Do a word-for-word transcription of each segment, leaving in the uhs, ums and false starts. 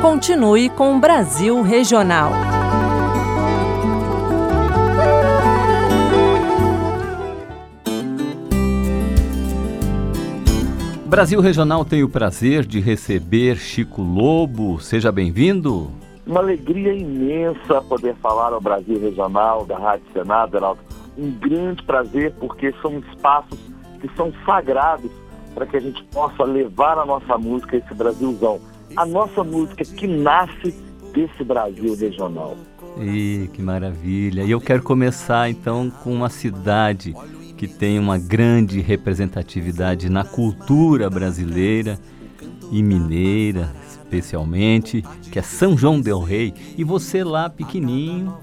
Continue com o Brasil Regional. Brasil Regional tem o prazer de receber Chico Lobo. Seja bem-vindo. Uma alegria imensa poder falar ao Brasil Regional, da Rádio Senado, Heraldo. Um grande prazer, porque são espaços que são sagrados para que a gente possa levar a nossa música a esse Brasilzão. A nossa música que nasce desse Brasil regional. E que maravilha! E eu quero começar então com uma cidade que tem uma grande representatividade na cultura brasileira e mineira, especialmente, que é São João del Rei. E você lá, pequenininho,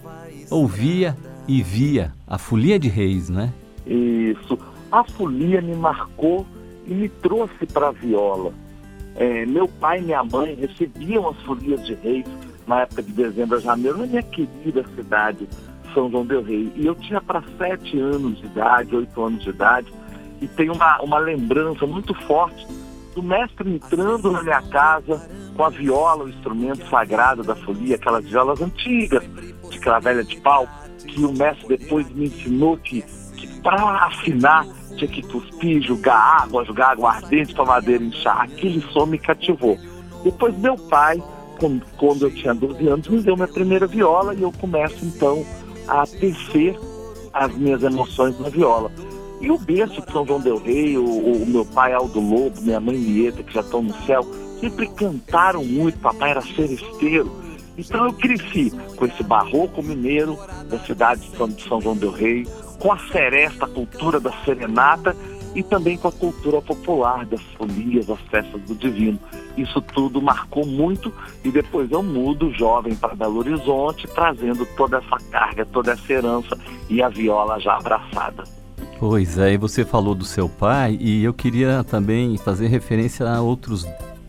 ouvia e via a Folia de Reis, não é? Isso. A folia me marcou e me trouxe para a viola. É, meu pai e minha mãe recebiam as folias de reis na época de dezembro a janeiro na minha querida cidade, São João del Rei. E eu tinha para sete anos de idade, oito anos de idade, e tenho uma, uma lembrança muito forte do mestre entrando na minha casa com a viola, o instrumento sagrado da folia, aquelas violas antigas, de cravelha de pau, que o mestre depois me ensinou que, que para afinar tinha que cuspir, jogar água, jogar aguardente para a madeira inchar. Aquele som me cativou. Depois meu pai, quando eu tinha doze anos, me deu minha primeira viola e eu começo então a tecer as minhas emoções na viola. E o berço de São João del Rei, o, o meu pai Aldo Lobo, minha mãe Nieta, que já estão no céu, sempre cantaram muito, papai era seresteiro. Então eu cresci com esse barroco mineiro da cidade de São, de São João del Rei, com a seresta, a cultura da serenata e também com a cultura popular das folias, as festas do divino. Isso tudo marcou muito e depois eu mudo jovem para Belo Horizonte, trazendo toda essa carga, toda essa herança e a viola já abraçada. Pois é, e você falou do seu pai e eu queria também fazer referência a outros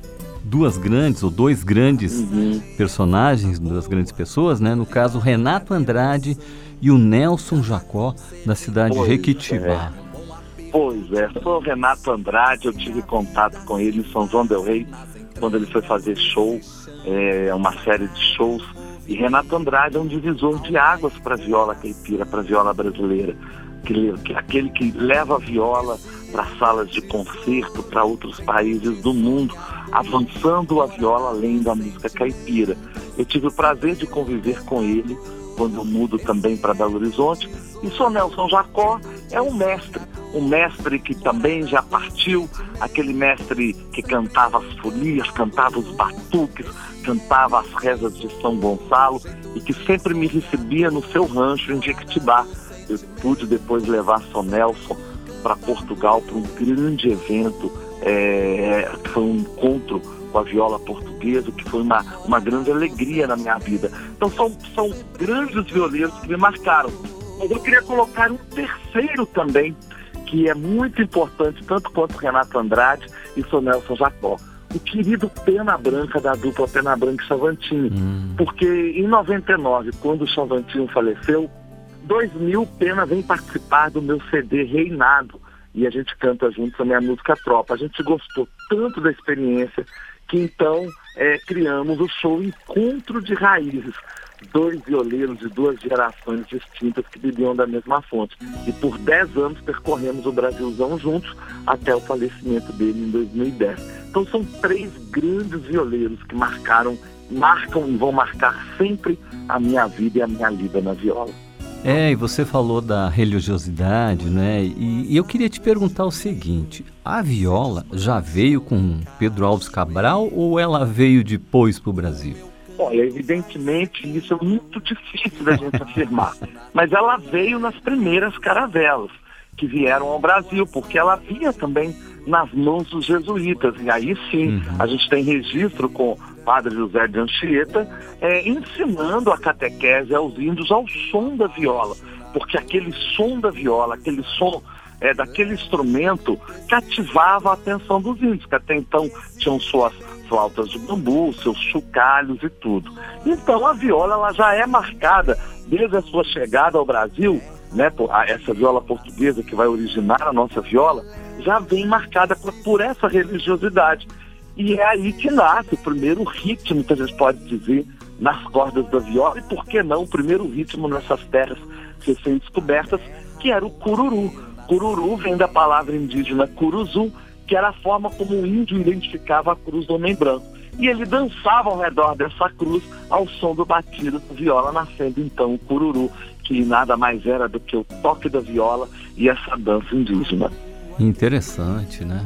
duas grandes ou dois grandes uhum. personagens, duas grandes pessoas, né? No caso, Renato Andrade e o Nelson Jacó, da cidade pois de Jequitibá. É. Pois é, foi o Renato Andrade, eu tive contato com ele em São João del Rei, quando ele foi fazer show, é, uma série de shows, e Renato Andrade é um divisor de águas para a viola caipira, para a viola brasileira, que, que, aquele que leva a viola para salas de concerto, para outros países do mundo, avançando a viola além da música caipira. Eu tive o prazer de conviver com ele quando eu mudo também para Belo Horizonte. E o Nelson Jacó é um mestre, um mestre que também já partiu, aquele mestre que cantava as folias, cantava os batuques, cantava as rezas de São Gonçalo e que sempre me recebia no seu rancho em Jequitibá. Eu pude depois levar São Nelson para Portugal para um grande evento, é, foi um encontro com a viola portuguesa, que foi uma, uma grande alegria na minha vida. Então são, são grandes violeiros que me marcaram. Mas eu queria colocar um terceiro também, que é muito importante, tanto quanto Renato Andrade e o Nelson Jacó. O querido Pena Branca, da dupla Pena Branca e Chavantinho. Hum. Porque em noventa e nove, quando o Chavantinho faleceu, dois mil, Pena vem participar do meu C D Reinado. E a gente canta juntos a minha música Tropa. A gente gostou tanto da experiência que então é, criamos o show Encontro de Raízes. Dois violeiros de duas gerações distintas que bebiam da mesma fonte. E por dez anos percorremos o Brasilzão juntos até o falecimento dele em dois mil e dez. Então são três grandes violeiros que marcaram, marcam e vão marcar sempre a minha vida e a minha lida na viola. É, e você falou da religiosidade, né? E, e eu queria te perguntar o seguinte: a viola já veio com Pedro Álvares Cabral ou ela veio depois para o Brasil? Olha, evidentemente isso é muito difícil da gente afirmar, mas ela veio nas primeiras caravelas que vieram ao Brasil, porque ela vinha também nas mãos dos jesuítas, e aí sim, uhum. a gente tem registro com o padre José de Anchieta é, ensinando a catequese aos índios ao som da viola, porque aquele som da viola, aquele som é, daquele instrumento cativava a atenção dos índios, que até então tinham suas flautas de bambu, seus chocalhos e tudo. Então a viola ela já é marcada desde a sua chegada ao Brasil, né, essa viola portuguesa que vai originar a nossa viola, já vem marcada por, por essa religiosidade. E é aí que nasce o primeiro ritmo, que a gente pode dizer, nas cordas da viola, e por que não o primeiro ritmo nessas terras recém-descobertas, que era o cururu. Cururu vem da palavra indígena curuzu, que era a forma como o índio identificava a cruz do homem branco. E ele dançava ao redor dessa cruz ao som do batido da viola, nascendo então o cururu, que nada mais era do que o toque da viola e essa dança indígena. Interessante, né?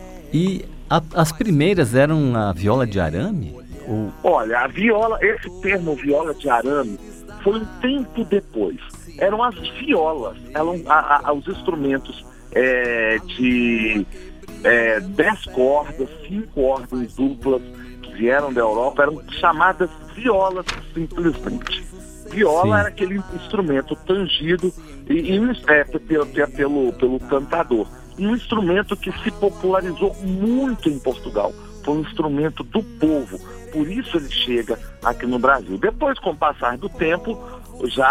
E a, as primeiras eram a viola de arame? Ou... Olha, a viola, esse termo viola de arame foi um tempo depois. Eram as violas, eram a, a, os instrumentos é, de é, dez cordas, cinco ordens duplas que vieram da Europa, eram chamadas violas simplesmente. Viola Sim. era aquele instrumento tangido e, e é, pelo, pelo, pelo cantador. Um instrumento que se popularizou muito em Portugal. Foi um instrumento do povo. Por isso ele chega aqui no Brasil. Depois, com o passar do tempo, já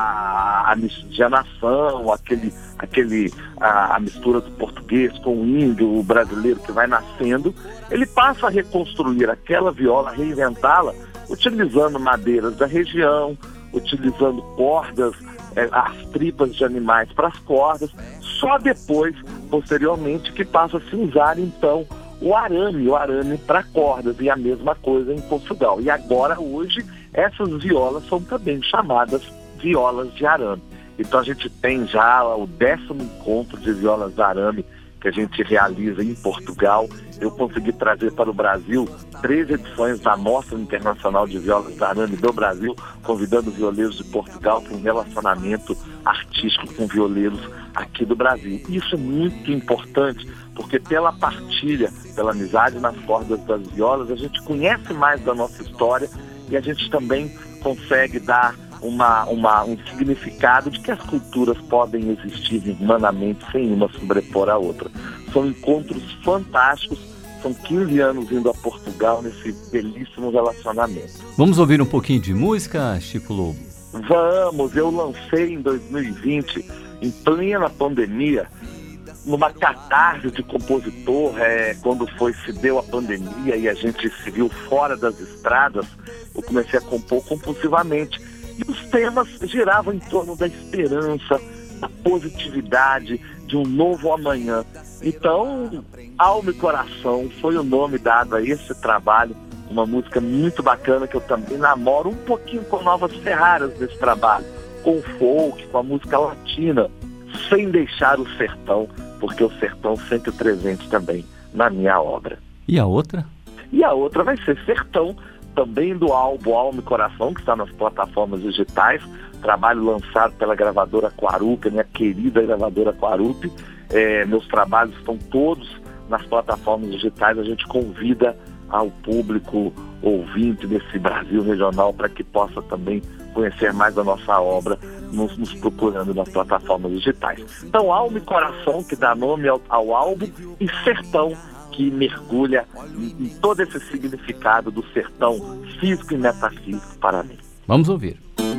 a miscigenação, aquele, aquele, a, a mistura do português com o índio, o brasileiro que vai nascendo, ele passa a reconstruir aquela viola, reinventá-la, utilizando madeiras da região, utilizando cordas, é, as tripas de animais para as cordas. Só depois, posteriormente, que passa a se usar, então, o arame, o arame para cordas, e a mesma coisa em Portugal. E agora, hoje, essas violas são também chamadas violas de arame. Então a gente tem já o décimo encontro de violas de arame que a gente realiza em Portugal. Eu consegui trazer para o Brasil três edições da Mostra Internacional de Violas de Arame do Brasil, convidando violeiros de Portugal para um relacionamento artístico com violeiros aqui do Brasil. Isso é muito importante, porque pela partilha, pela amizade nas cordas das violas, a gente conhece mais da nossa história e a gente também consegue dar uma, uma, um significado de que as culturas podem existir humanamente sem uma sobrepor a outra. São encontros fantásticos, são quinze anos indo a Portugal nesse belíssimo relacionamento. Vamos ouvir um pouquinho de música, Chico Lobo? Vamos, eu lancei em dois mil e vinte, em plena pandemia, numa catarse de compositor, é, quando foi, se deu a pandemia e a gente se viu fora das estradas, eu comecei a compor compulsivamente. E os temas giravam em torno da esperança, da positividade, de um novo amanhã. Então, Alma e Coração foi o nome dado a esse trabalho, uma música muito bacana que eu também namoro um pouquinho com novas ferraras desse trabalho, com o folk, com a música latina, sem deixar o sertão, porque o sertão sempre presente também na minha obra. E a outra? E a outra vai ser Sertão, também do álbum Alma e Coração, que está nas plataformas digitais, trabalho lançado pela gravadora Quarupi, minha querida gravadora Quarupi. É, meus trabalhos estão todos nas plataformas digitais, a gente convida ao público ouvinte desse Brasil regional para que possa também conhecer mais da nossa obra, nos, nos procurando nas plataformas digitais. Então, Alma e Coração, que dá nome ao, ao álbum, e Sertão, que mergulha em, em todo esse significado do sertão físico e metafísico para mim. Vamos ouvir.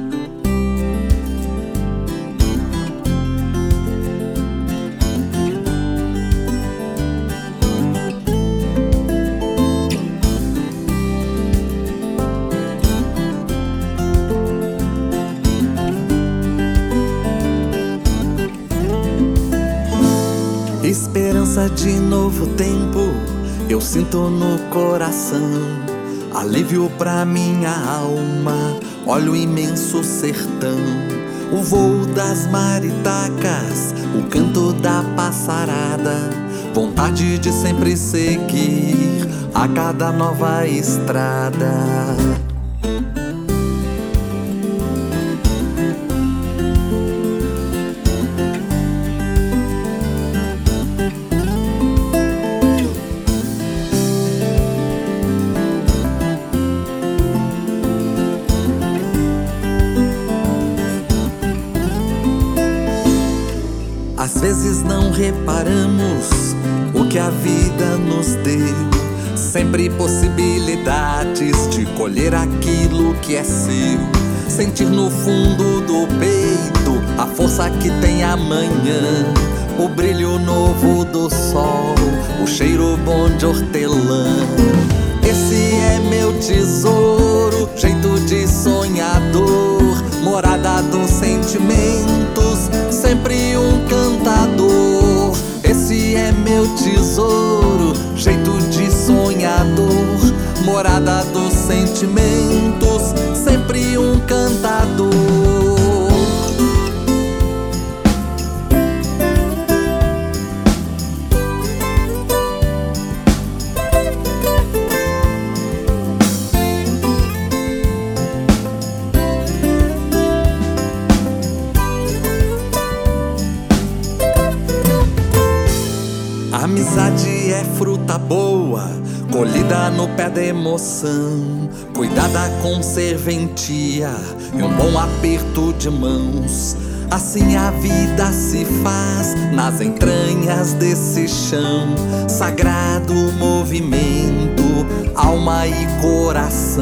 Esperança de novo tempo, eu sinto no coração. Alívio pra minha alma, olha o imenso sertão. O voo das maritacas, o canto da passarada. Vontade de sempre seguir a cada nova estrada. Às vezes não reparamos o que a vida nos deu. Sempre possibilidades de colher aquilo que é seu. Sentir no fundo do peito a força que tem amanhã. O brilho novo do sol, o cheiro bom de hortelã. sentimentos, sempre um cantador. Esse é meu tesouro, jeito de sonhador. Morada dos sentimentos, sempre um cantador. Amizade é fruta boa, colhida no pé da emoção, cuidada com serventia e um bom aperto de mãos. Assim a vida se faz nas entranhas desse chão, sagrado movimento, alma e coração.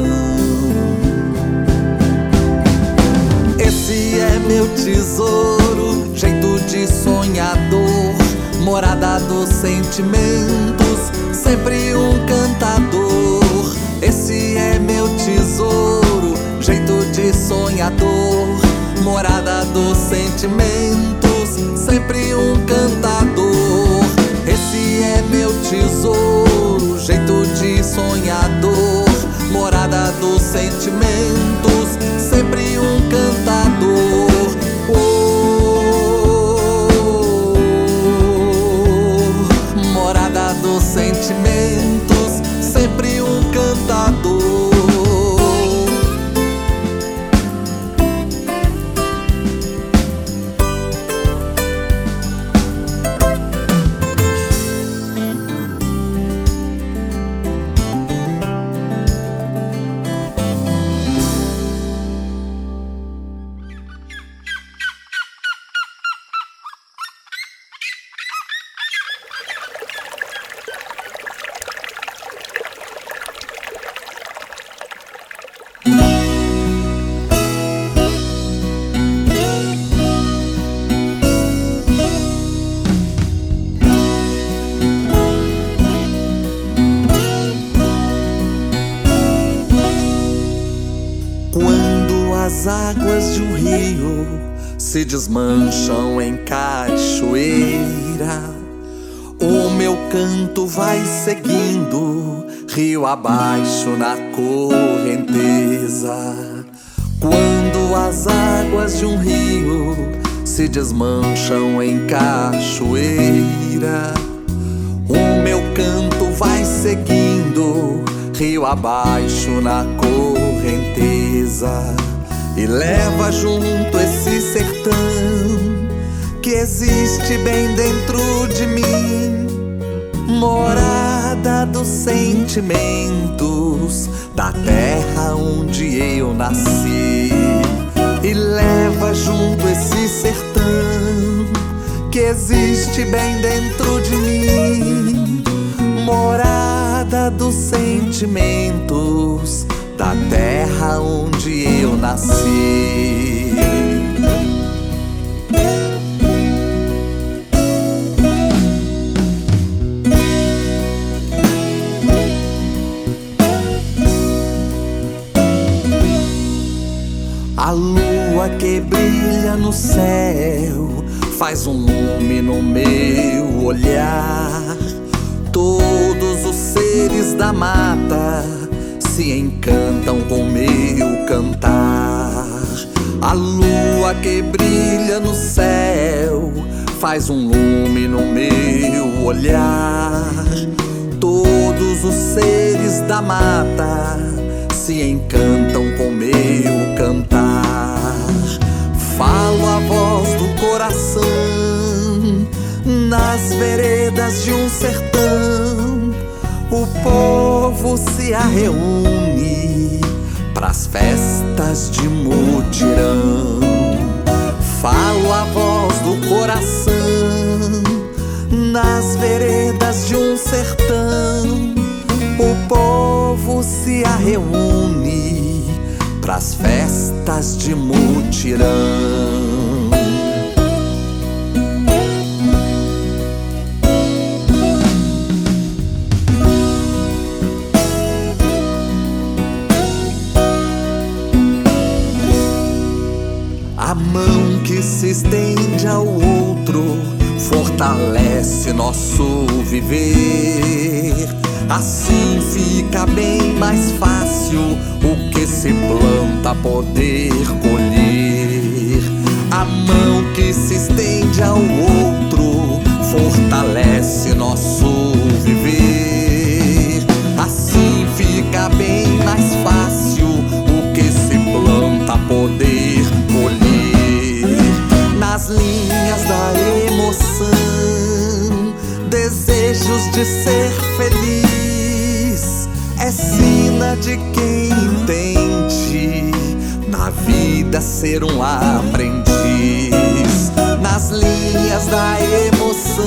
Esse é meu tesouro, jeito de sonhador. Morada dos sentimentos, sempre um cantador. Esse é meu tesouro, jeito de sonhador. Morada dos sentimentos, sempre um cantador. Esse é meu tesouro, jeito de sonhador. Morada dos sentimentos, sempre um cantador. Dos sentimentos, sempre um cantador. As águas de um rio se desmancham em cachoeira, o meu canto vai seguindo rio abaixo na correnteza. Quando as águas de um rio se desmancham em cachoeira, o meu canto vai seguindo rio abaixo na correnteza. E leva junto esse sertão que existe bem dentro de mim, morada dos sentimentos da terra onde eu nasci. E leva junto esse sertão que existe bem dentro de mim, morada dos sentimentos da terra onde eu nasci. A lua que brilha no céu faz um lume no meu olhar. Todos os seres da mata se encantam com meu cantar. A lua que brilha no céu faz um lume no meu olhar. Todos os seres da mata se encantam com meu cantar. Falo a voz do coração nas veredas de um sertão. O povo se reúne pras festas de mutirão. Falo a voz do coração nas veredas de um sertão. O povo se reúne pras festas de mutirão. A mão estende ao outro fortalece nosso viver. Assim fica bem mais fácil o que se planta poder colher. A mão que se estende ao outro fortalece nosso viver. Assim fica bem mais fácil o que se planta poder colher. Nas linhas da emoção, desejos de ser feliz, é sina de quem entende na vida ser um aprendiz. Nas linhas da emoção,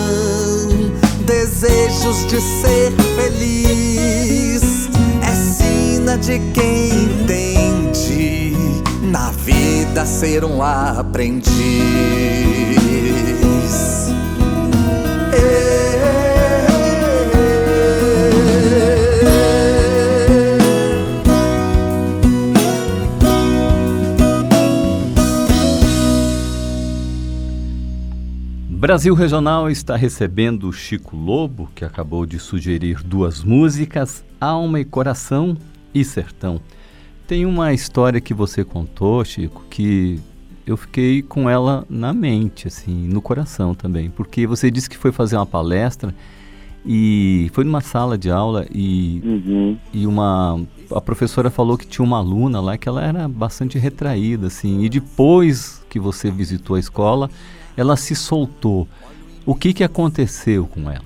desejos de ser feliz, é sina de quem entende na vida ser um aprendiz. Brasil Regional está recebendo o Chico Lobo, que acabou de sugerir duas músicas, Alma e Coração e Sertão. Tem uma história que você contou, Chico, que eu fiquei com ela na mente, assim, no coração também, porque você disse que foi fazer uma palestra e foi numa sala de aula e, uhum. e uma, a professora falou que tinha uma aluna lá que ela era bastante retraída, assim, e depois que você visitou a escola, ela se soltou. O que, que aconteceu com ela?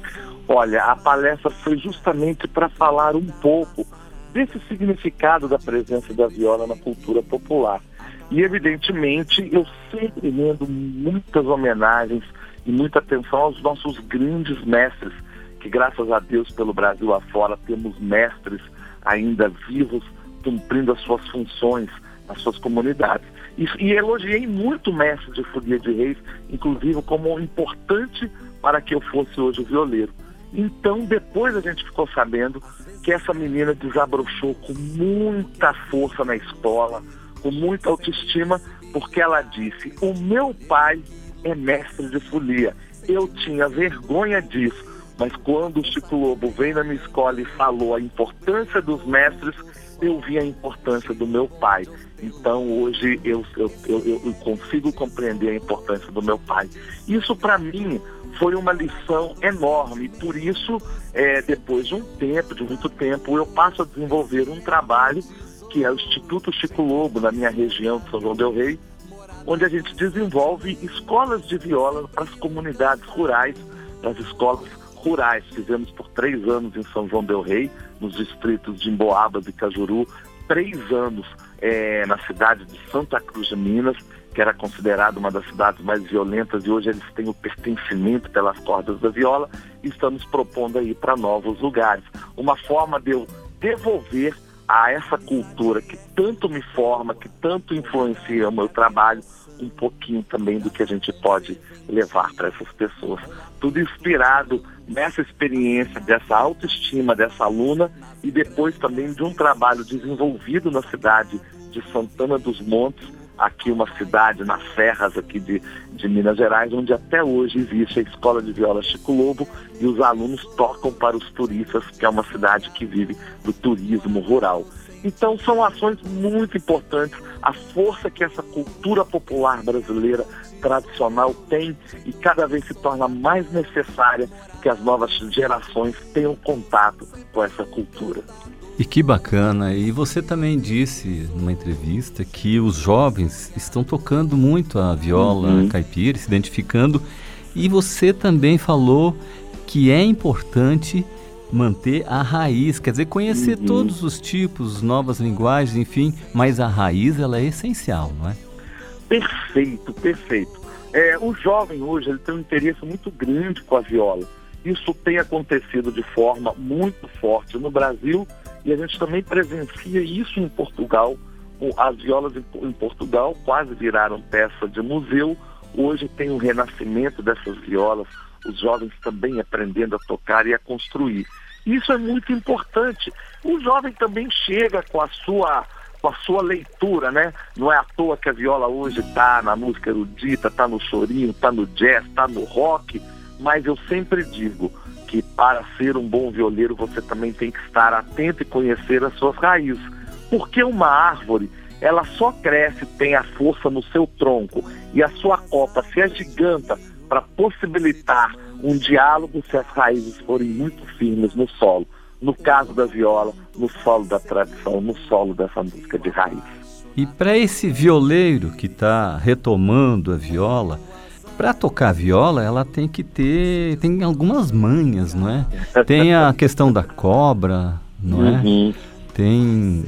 Olha, a palestra foi justamente para falar um pouco desse significado da presença da viola na cultura popular. E, evidentemente, eu sempre rendo muitas homenagens e muita atenção aos nossos grandes mestres, que, graças a Deus, pelo Brasil afora, temos mestres ainda vivos, cumprindo as suas funções nas suas comunidades. E, e elogiei muito o mestre de Folia de Reis, inclusive como importante para que eu fosse hoje o violeiro. Então, depois a gente ficou sabendo que essa menina desabrochou com muita força na escola, com muita autoestima, porque ela disse: o meu pai é mestre de folia. Eu tinha vergonha disso, mas quando o Chico Lobo veio na minha escola e falou a importância dos mestres, eu vi a importância do meu pai. Então hoje eu, eu, eu, eu consigo compreender a importância do meu pai. Isso para mim foi uma lição enorme. Por isso, é, depois de um tempo, de muito tempo, eu passo a desenvolver um trabalho que é o Instituto Chico Lobo, na minha região de São João del Rei, onde a gente desenvolve escolas de viola para as comunidades rurais, para as escolas rurais. Fizemos por três anos em São João del Rei, nos distritos de Emboabas e Cajuru, três anos é, na cidade de Santa Cruz de Minas, que era considerada uma das cidades mais violentas, e hoje eles têm o pertencimento pelas cordas da viola, e estamos propondo aí para novos lugares. Uma forma de eu devolver a essa cultura que tanto me forma, que tanto influencia o meu trabalho, um pouquinho também do que a gente pode levar para essas pessoas. Tudo inspirado nessa experiência, dessa autoestima dessa aluna, e depois também de um trabalho desenvolvido na cidade de Santana dos Montes, aqui uma cidade nas serras aqui de, de Minas Gerais, onde até hoje existe a Escola de Viola Chico Lobo, e os alunos tocam para os turistas, que é uma cidade que vive do turismo rural. Então são ações muito importantes, a força que essa cultura popular brasileira tradicional tem, e cada vez se torna mais necessária que as novas gerações tenham contato com essa cultura. E que bacana, e você também disse numa entrevista que os jovens estão tocando muito a viola uhum. caipira, se identificando, e você também falou que é importante manter a raiz, quer dizer, conhecer uhum. todos os tipos, novas linguagens, enfim, mas a raiz ela é essencial, não é? Perfeito, perfeito. É, o jovem hoje ele tem um interesse muito grande com a viola. Isso tem acontecido de forma muito forte no Brasil, e a gente também presencia isso em Portugal. As violas em Portugal quase viraram peça de museu. Hoje tem um renascimento dessas violas, os jovens também aprendendo a tocar e a construir. Isso é muito importante. O jovem também chega com a sua com a sua leitura, né? Não é à toa que a viola hoje está na música erudita, está no chorinho, está no jazz, está no rock, mas eu sempre digo que para ser um bom violeiro você também tem que estar atento e conhecer as suas raízes, porque uma árvore, ela só cresce, tem a força no seu tronco e a sua copa se agiganta para possibilitar um diálogo se as raízes forem muito firmes no solo. No caso da viola, no solo da tradição, no solo dessa música de raiz. E para esse violeiro que está retomando a viola, para tocar a viola, ela tem que ter, tem algumas manhas, não é? Tem a questão da cobra, não é? Uhum. Tem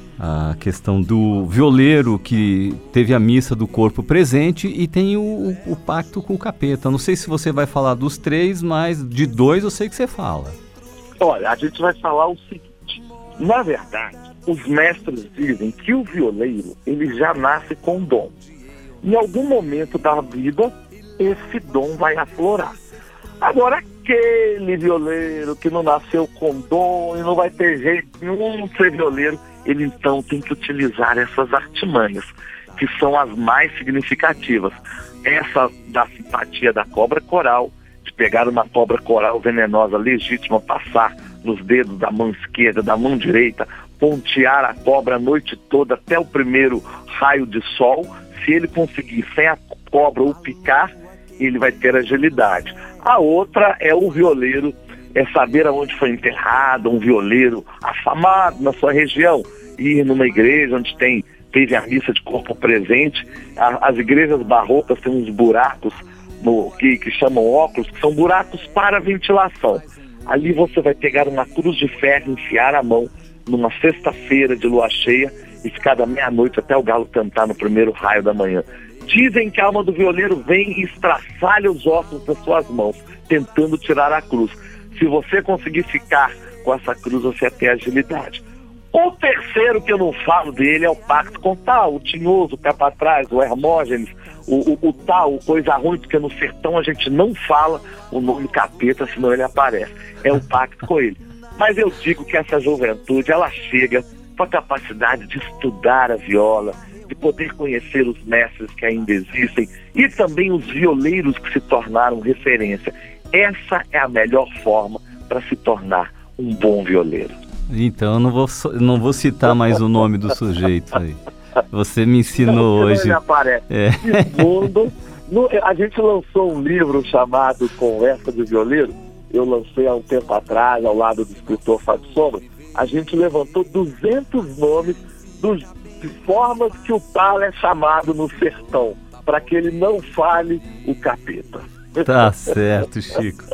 a questão do violeiro que teve a missa do corpo presente e tem o, o, o pacto com o capeta. Não sei se você vai falar dos três, mas de dois eu sei que você fala. Olha, a gente vai falar o seguinte, na verdade, os mestres dizem que o violeiro, ele já nasce com dom. Em algum momento da vida, esse dom vai aflorar. Agora, aquele violeiro que não nasceu com dom e não vai ter jeito nenhum de ser violeiro, ele então tem que utilizar essas artimanhas, que são as mais significativas. Essa da simpatia da cobra coral, de pegar uma cobra coral venenosa legítima, passar nos dedos da mão esquerda, da mão direita, pontear a cobra a noite toda até o primeiro raio de sol. Se ele conseguir sem a cobra o picar, ele vai ter agilidade. A outra é o violeiro, é saber aonde foi enterrado um violeiro afamado na sua região, ir numa igreja onde tem, teve a missa de corpo presente. A, as igrejas barrocas têm uns buracos no, que, que chamam óculos, que são buracos para ventilação. Ali você vai pegar uma cruz de ferro, enfiar a mão numa sexta-feira de lua cheia e ficar da meia-noite até o galo cantar no primeiro raio da manhã. Dizem que a alma do violeiro vem e estraçalha os ossos das suas mãos, tentando tirar a cruz. Se você conseguir ficar com essa cruz, você tem agilidade. O terceiro que eu não falo dele é o pacto com tal, o tinhoso, o capatraz, o Hermógenes, o, o, o tal, o coisa ruim, porque no sertão a gente não fala o nome capeta, senão ele aparece. É o pacto com ele. Mas eu digo que essa juventude, ela chega com a capacidade de estudar a viola, de poder conhecer os mestres que ainda existem e também os violeiros que se tornaram referência. Essa é a melhor forma para se tornar um bom violeiro. Então eu não vou, não vou citar mais o nome do sujeito aí. Você me ensinou não, hoje. Ele aparece. É. Segundo, no, a gente lançou um livro chamado Conversa de Violeiro. Eu lancei há um tempo atrás, ao lado do escritor Fábio Sombra. A gente levantou duzentos nomes dos, de formas que o tal é chamado no sertão, para que ele não fale o capeta. Tá certo, Chico.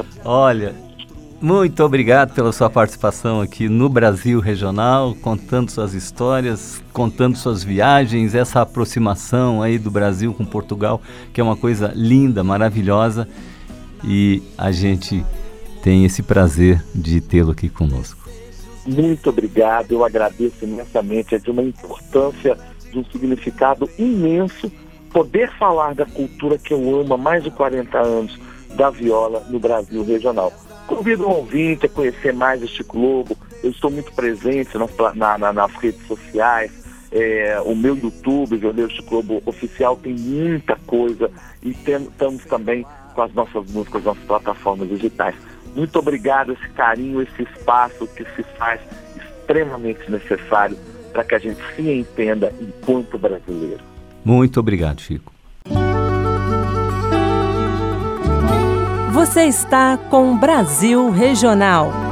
Olha, muito obrigado pela sua participação aqui no Brasil Regional, contando suas histórias, contando suas viagens, essa aproximação aí do Brasil com Portugal, que é uma coisa linda, maravilhosa, e a gente tem esse prazer de tê-lo aqui conosco. Muito obrigado, eu agradeço imensamente, é de uma importância, de um significado imenso poder falar da cultura que eu amo há mais de quarenta anos, da viola no Brasil Regional. Convido o ouvinte a conhecer mais o Chico Lobo. Eu estou muito presente nas, na, na, nas redes sociais. É, o meu YouTube, Violeiro Chico Lobo Oficial, tem muita coisa. E tem, estamos também com as nossas músicas, as nossas plataformas digitais. Muito obrigado, esse carinho, esse espaço que se faz extremamente necessário para que a gente se entenda enquanto brasileiro. Muito obrigado, Chico. Você está com Brasil Regional.